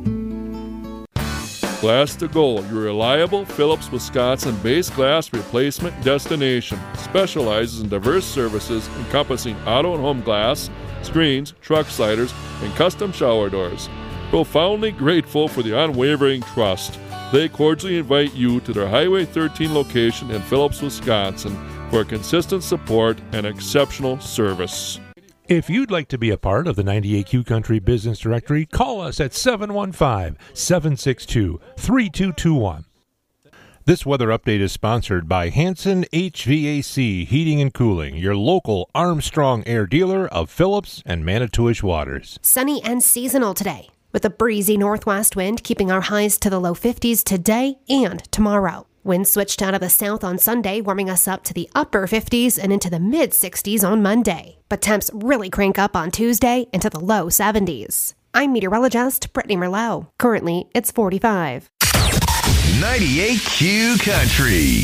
Glass to Go, your reliable Phillips, Wisconsin base glass replacement destination. Specializes in diverse services encompassing auto and home glass, screens, truck sliders, and custom shower doors. Profoundly grateful for the unwavering trust, they cordially invite you to their Highway thirteen location in Phillips, Wisconsin for consistent support and exceptional service. If you'd like to be a part of the ninety-eight Q Country Business Directory, call us at seven one five, seven six two, three two two one. This weather update is sponsored by Hanson H V A C Heating and Cooling, your local Armstrong Air dealer of Phillips and Manitowish waters. Sunny and seasonal today, with a breezy northwest wind keeping our highs to the low fifties today and tomorrow. Winds switched out of the south on Sunday, warming us up to the upper fifties and into the mid sixties on Monday. But temps really crank up on Tuesday into the low seventies. I'm meteorologist Brittany Merlot. Currently, it's forty-five. ninety-eight Q Country.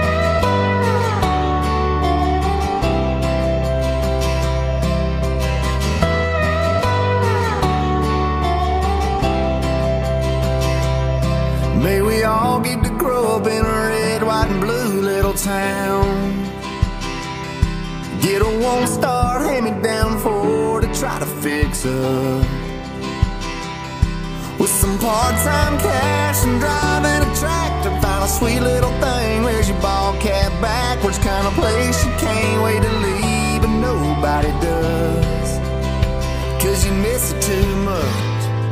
May we all get to grow up in a red, white, and blue little town. Get a one-star hand-me-down Ford to try to fix up. With some part-time cash and driving a tractor, find a sweet little thing, wears your ball cap backwards, kind of place you can't wait to leave, but nobody does, 'cause you miss it too much.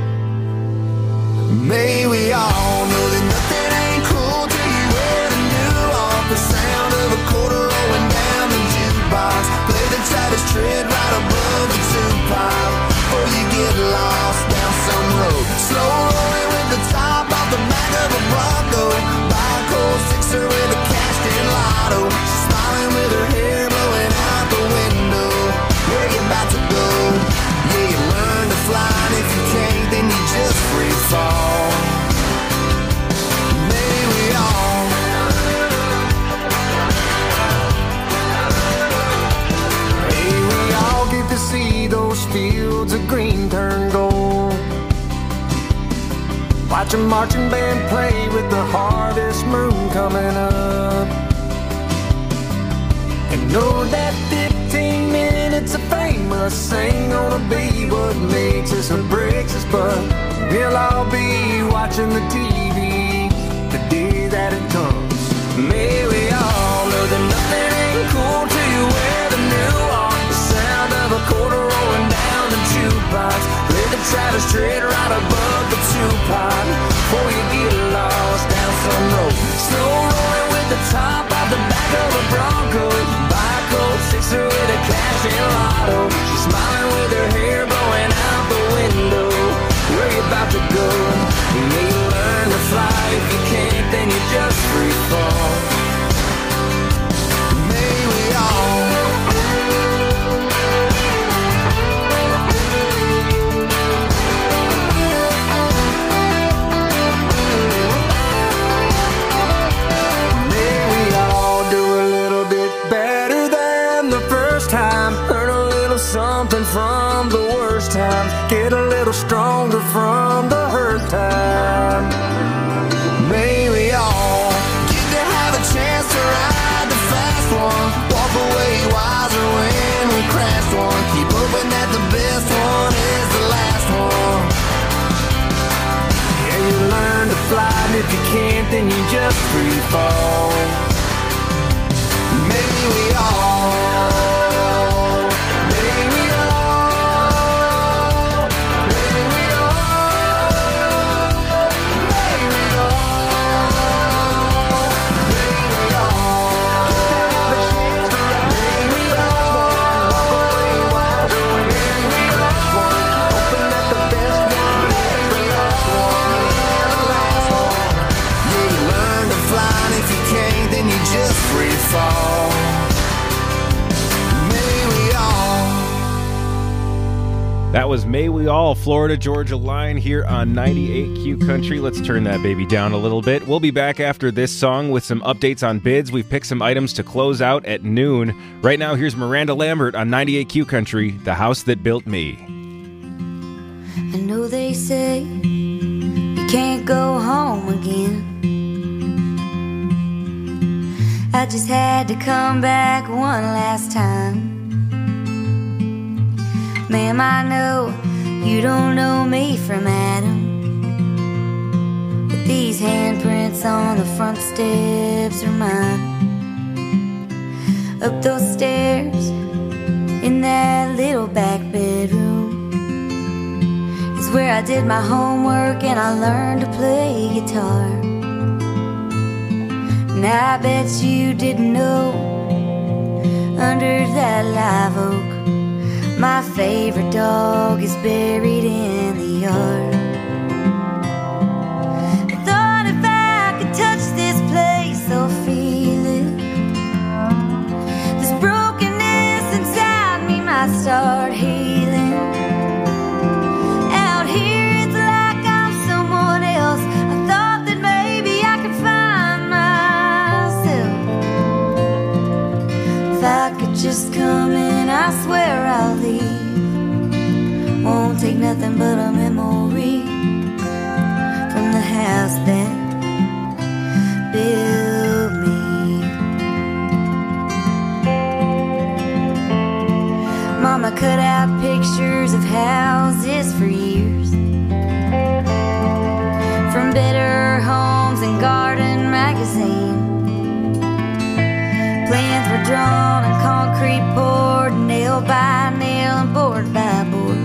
May we all know that nothing ain't cool till you wear the new off the sound of a quarter rolling down the jukebox. Play the Travis Tritt watch a marching band play with the harvest moon coming up. And know that fifteen minutes of fame us ain't gonna be what makes us or breaks us, but we'll all be watching the T V the day that it comes. May we all know that nothing ain't cool till you wear the new one. The sound of a quarter rolling down the jukebox. Play the Travis Tritt right above the two-pot before you get lost down some road. Snow rolling with the top out the back of a Bronco. Buy a cold sixer with a cash and lotto. She's smiling with her hair blowing out the window. Where you about to go? You need to learn to fly. If you can't, then you just free fall. May we all May we all do a little bit better than the first time. Learn a little something from the worst times. Get a little stronger from the hurt time. May we all get to have a chance to ride the fast one. Walk away wiser when we crashed one. Keep hoping that the best one is the last one. Yeah, you learn to fly, and if you can't, then you just free fall. Maybe we all fall. May we all. That was May We All, Florida Georgia Line here on ninety-eight Q Country. Let's turn that baby down a little bit. We'll be back after this song with some updates on bids. We've picked some items to close out at noon. Right now, here's Miranda Lambert on ninety-eight Q Country, The House That Built Me. I know they say you can't go home again. I just had to come back one last time. Ma'am, I know you don't know me from Adam, but these handprints on the front steps are mine. Up those stairs in that little back bedroom is where I did my homework and I learned to play guitar. Now I bet you didn't know, under that live oak, my favorite dog is buried in the yard. I thought if I could touch this place, I'll feel it. This brokenness inside me might start healing. Out here it's like I'm someone else. I thought that maybe I could find myself. If I could just come in, I swear I'll leave. Won't take nothing but a memory from the house that built me. Mama cut out pictures of houses for years, from Better Homes and Garden magazine. Plans were drawn and concrete poured, nail by nail and board by board.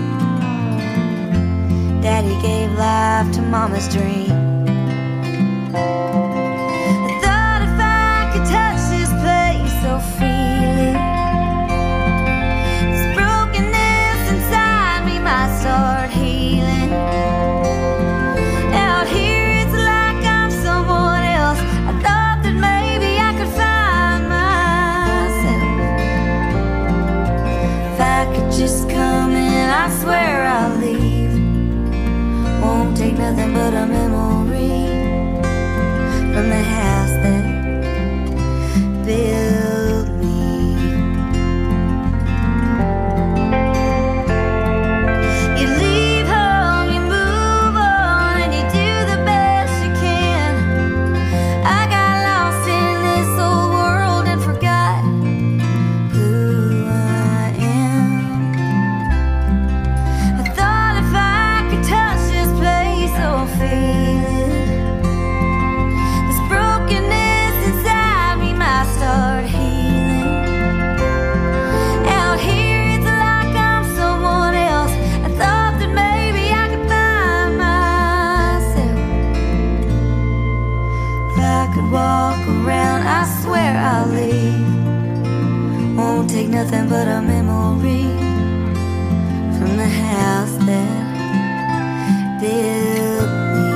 Daddy gave life to Mama's dream. I thought if I could touch this place, I'll feel it. This brokenness inside me might start healing. Out here it's like I'm someone else. I thought that maybe I could find myself. If I could just come in, I swear I'll leave. Won't take nothing but a memory from the house that built me. You leave home, you move on, and you do the best nothing but a memory from the house that built me.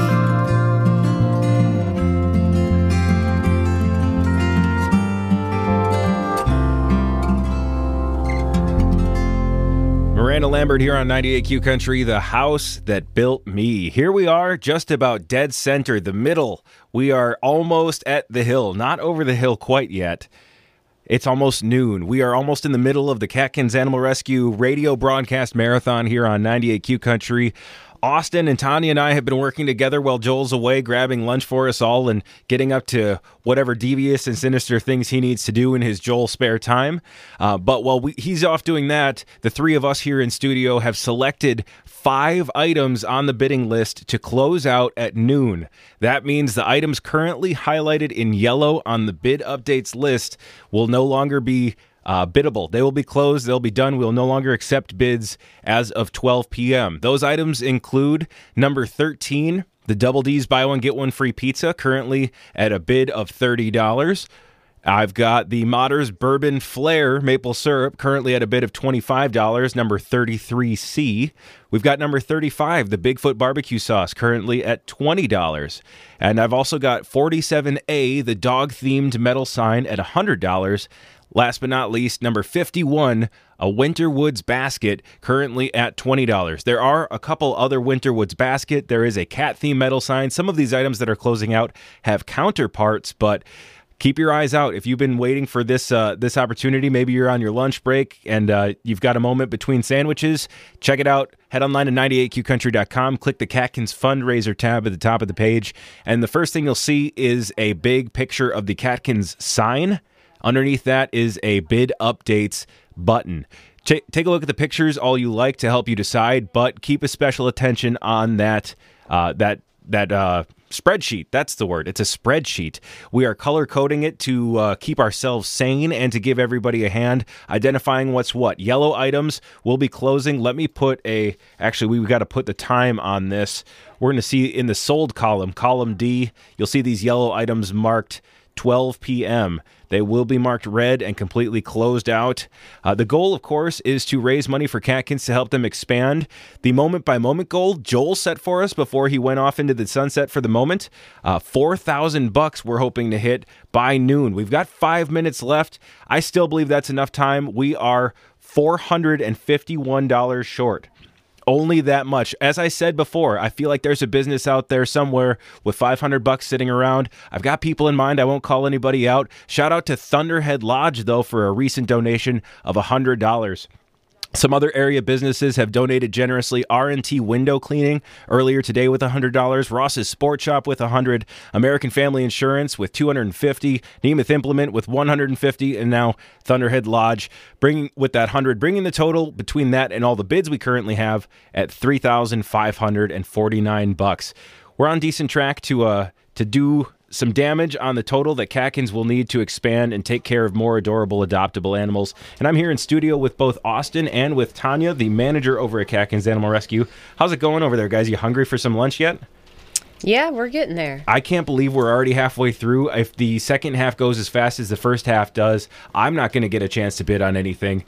Miranda Lambert here on ninety-eight Q Country, the house that built me. Here we are, just about dead center, the middle. We are almost at the hill, not over the hill quite yet. It's almost noon. We are almost in the middle of the Catkins Animal Rescue radio broadcast marathon here on ninety-eight Q Country. Austin and Tanya and I have been working together while Joel's away, grabbing lunch for us all and getting up to whatever devious and sinister things he needs to do in his Joel spare time. Uh, but while we, he's off doing that, the three of us here in studio have selected five items on the bidding list to close out at noon. That means the items currently highlighted in yellow on the bid updates list will no longer be Uh, biddable. They will be closed. They'll be done. We'll no longer accept bids as of twelve p.m. Those items include number thirteen, the Double D's Buy One, Get One Free Pizza, currently at a bid of thirty dollars. I've got the Motters Bourbon Flair Maple Syrup, currently at a bid of twenty-five dollars, number thirty-three C. We've got number thirty-five, the Bigfoot Barbecue Sauce, currently at twenty dollars. And I've also got forty-seven A, the dog-themed metal sign, at one hundred dollars. Last but not least, number fifty-one, a Winterwoods basket, currently at twenty dollars. There are a couple other Winterwoods basket. There is a cat-themed metal sign. Some of these items that are closing out have counterparts, but keep your eyes out. If you've been waiting for this uh, this opportunity, maybe you're on your lunch break and uh, you've got a moment between sandwiches, check it out. Head online to ninety-eight Q country dot com, click the Catkins fundraiser tab at the top of the page, and the first thing you'll see is a big picture of the Catkins sign. Underneath that is a bid updates button. Ch- take a look at the pictures, all you like, to help you decide, but keep a special attention on that uh, that that uh, spreadsheet. That's the word. It's a spreadsheet. We are color coding it to uh, keep ourselves sane and to give everybody a hand identifying what's what. Yellow items will be closing. Let me put a, actually, we've got to put the time on this. We're going to see in the sold column, column D, you'll see these yellow items marked twelve p.m. They will be marked red and completely closed out. Uh, the goal, of course, is to raise money for Catkins to help them expand. The moment-by-moment goal Joel set for us before he went off into the sunset for the moment, uh, four thousand bucks we're hoping to hit by noon. We've got five minutes left. I still believe that's enough time. We are four hundred fifty-one dollars short. Only that much. As I said before, I feel like there's a business out there somewhere with five hundred bucks sitting around. I've got people in mind. I won't call anybody out. Shout out to Thunderhead Lodge, though, for a recent donation of one hundred dollars. Some other area businesses have donated generously. R and T Window Cleaning earlier today with one hundred dollars. Ross's Sport Shop with one hundred dollars. American Family Insurance with two hundred fifty dollars. Nemeth Implement with one hundred fifty dollars. And now Thunderhead Lodge bringing with that one hundred dollars, bringing the total between that and all the bids we currently have at three thousand five hundred forty-nine bucks. We're on decent track to uh to do some damage on the total that Catkins will need to expand and take care of more adorable adoptable animals. And I'm here in studio with both Austin and with Tanya, the manager over at Catkins Animal Rescue. How's it going over there, guys? You hungry for some lunch yet? Yeah, we're getting there. I can't believe we're already halfway through. If the second half goes as fast as the first half does, I'm not going to get a chance to bid on anything.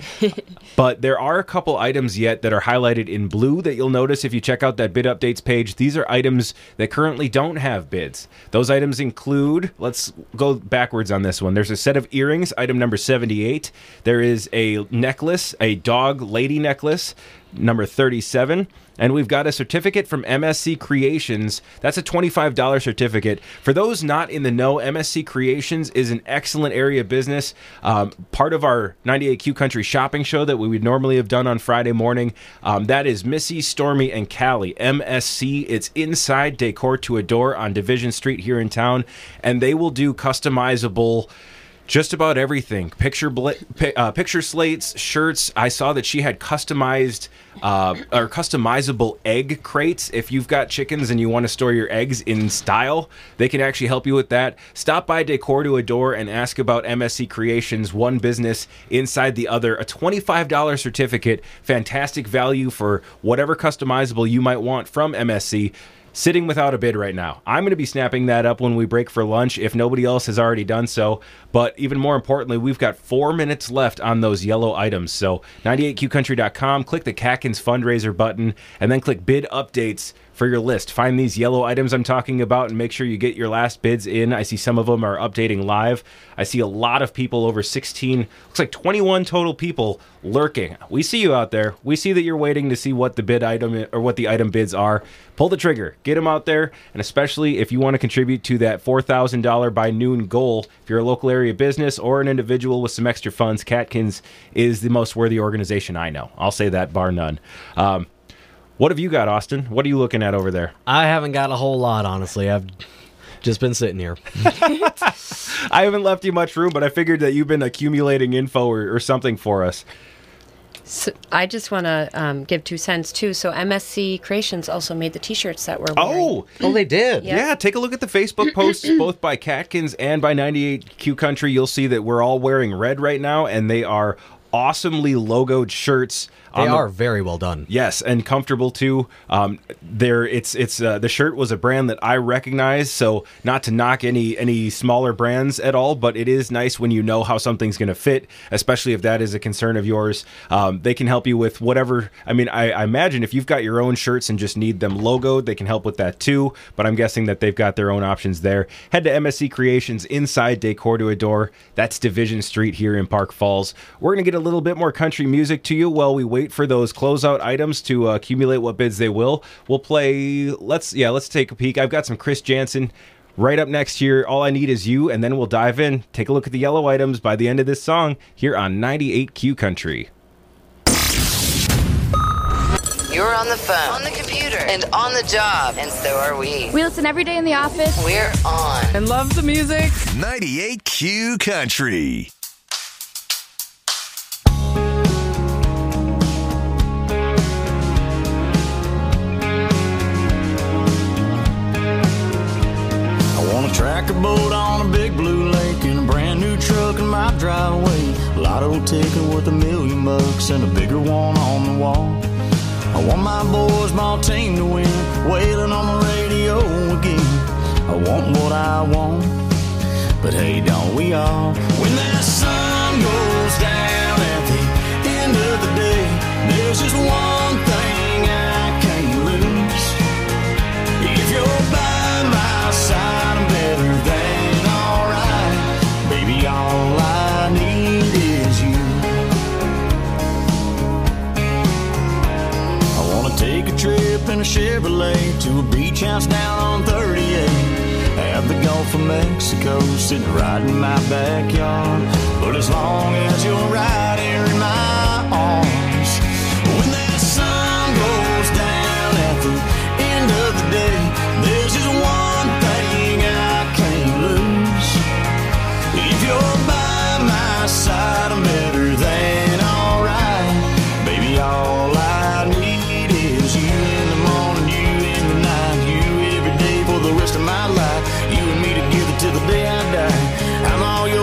But there are a couple items yet that are highlighted in blue that you'll notice if you check out that bid updates page. These are items that currently don't have bids. Those items include, let's go backwards on this one. There's a set of earrings, item number seventy-eight. There is a necklace, a dog lady necklace, number thirty-seven. And we've got a certificate from M S C Creations. That's a twenty-five dollars certificate. For those not in the know, M S C Creations is an excellent area of business. Um, part of our ninety-eight Q Country shopping show that we would normally have done on Friday morning. Um, that is Missy, Stormy, and Callie. M S C. It's inside Decor to Adore on Division Street here in town. And they will do customizable just about everything. Picture bla- uh, picture slates, shirts. I saw that she had customized uh, or customizable egg crates. If you've got chickens and you want to store your eggs in style, they can actually help you with that. Stop by Decor to Adore and ask about M S C Creations, one business inside the other. A twenty-five dollars certificate, fantastic value for whatever customizable you might want from M S C. sitting without a bid right now. I'm going to be snapping that up when we break for lunch if nobody else has already done so. But even more importantly, we've got four minutes left on those yellow items. So ninety-eight Q country dot com, click the Catkins fundraiser button, and then click bid updates for your list. Find these yellow items I'm talking about and make sure you get your last bids in. I see some of them are updating live. I see a lot of people, over sixteen, looks like twenty-one total people lurking. We see you out there. We see that you're waiting to see what the bid item or what the item bids are. Pull the trigger. Get them out there. And especially if you want to contribute to that four thousand dollars by noon goal, if you're a local area business or an individual with some extra funds, Catkins is the most worthy organization I know. I'll say that bar none. Um, What have you got, Austin? What are you looking at over there? I haven't got a whole lot, honestly. I've just been sitting here. I haven't left you much room, but I figured that you've been accumulating info or, or something for us. So I just want to um, give two cents, too. So M S C Creations also made the T-shirts that we're wearing. Oh, oh, they did? Yep. Yeah, take a look at the Facebook posts, both by Catkins and by ninety-eight Q Country. You'll see that we're all wearing red right now, and they are awesomely logoed shirts. They the, are very well done. Yes, and comfortable too. Um, there, it's it's uh, the shirt was a brand that I recognize, so not to knock any any smaller brands at all, but it is nice when you know how something's going to fit, especially if that is a concern of yours. Um, they can help you with whatever. I mean, I, I imagine if you've got your own shirts and just need them logoed, they can help with that too. But I'm guessing that they've got their own options there. Head to M S C Creations inside Decor to Adore. That's Division Street here in Park Falls. We're going to get a little bit more country music to you while we wait for those closeout items to uh, accumulate what bids they will. We'll play, let's, yeah, let's take a peek. I've got some Chris Jansen right up next here. All I Need Is You, and then we'll dive in. Take a look at the yellow items by the end of this song here on ninety-eight Q Country. You're on the phone, on the computer, and on the job, and so are we. We listen every day in the office. We're on. And love the music. ninety-eight Q Country. Tractor boat on a big blue lake in a brand new truck in my driveway. Lotto ticket worth a million bucks and a bigger one on the wall. I want my boys, my team to win, wailing on the radio again. I want what I want, but hey, don't we all? When that sun goes down at the end of the day, there's just one thing I can't lose. If you're by my side, better than alright, baby, all I need is you. I wanna take a trip in a Chevrolet to a beach house down on thirty-eight. Have the Gulf of Mexico sitting right in my backyard. But as long as you're right here in my